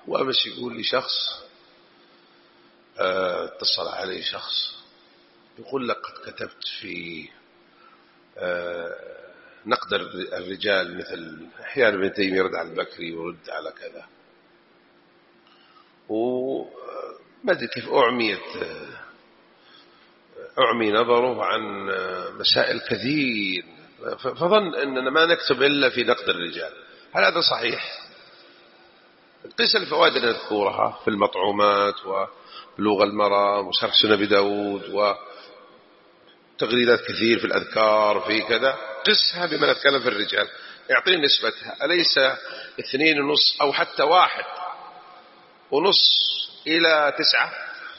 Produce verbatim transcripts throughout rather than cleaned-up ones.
وأمس يقول لي شخص اه اتصل علي شخص يقول لك قد كتبت في اه نقد الرجال مثل أحيانا ابن تيمية يرد على البكري ويرد على كذا، وما أدري كيف أعميت أعمي نظره عن مسائل كثير، فظن أننا ما نكتب إلا في نقد الرجال. هل هذا صحيح؟ قس الفوائد اللي نذكرها في المطعومات وبلوغ المرام وشرح سنن أبي داود وتغريدات كثير في الأذكار في كذا، قسها بما نتكلم في الرجال، يعطيني نسبتها أليس اثنين ونص أو حتى واحد ونص إلى تسعة؟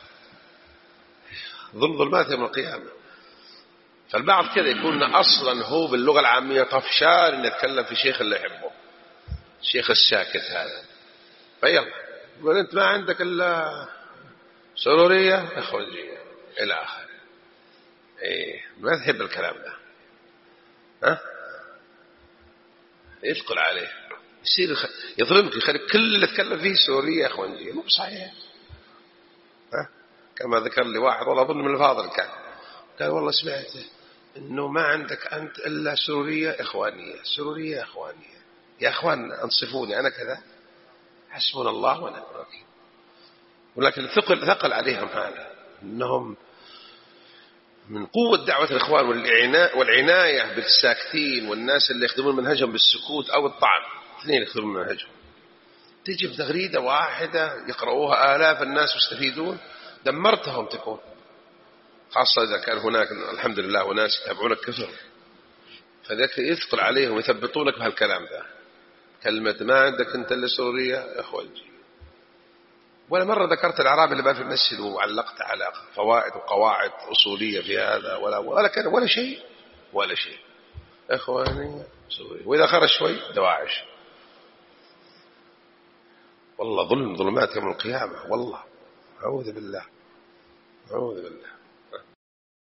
ظلم ظلمات يوم القيامة. فالبعض كذا يكون أصلا هو باللغة العامية طفشان إن يتكلم في شيخ اللي يحبه، الشيخ الساكت هذا. فيلا يقول أنت ما عندك إلا سرورية إخوانية إلى آخر. إيه ما تحب الكلام ده، ها يثقل عليه يصير يظلمك، يخلي كل اللي تكلم فيه سرورية إخوانية. مو صحيح. ها كما ذكر لي واحد والله أظن من الفاضل كان قال والله سمعت إنه ما عندك أنت إلا سرورية إخوانية، سرورية إخوانية. يا أخوان أنصفوني أنا كذا، حسبنا الله ونعم الوكيل. ولكن ثقل ثقل عليهم هذا أنهم من قوة دعوة الإخوان والعناية, والعناية بالساكتين والناس اللي يخدمون منهجهم بالسكوت أو الطعن، اثنين يخدمون منهجهم، تجي بتغريدة واحدة يقرؤوها آلاف الناس ويستفيدون، دمرتهم تكون، خاصة إذا كان هناك الحمد لله وناس يتابعونك كثر، فذلك يثقل عليهم ويثبتونك بهالكلام ذا، كلمة ما عندك أنت إلا سرورية إخواني. ولا مرة ذكرت الأعراب اللي بقى في المسجد وعلقت على فوائد وقواعد أصولية في هذا ولا ولا كان ولا شيء ولا شيء إخواني سوري. وإذا خرج شوي دواعش. والله ظلم ظلمات يوم القيامة، والله أعوذ بالله أعوذ بالله.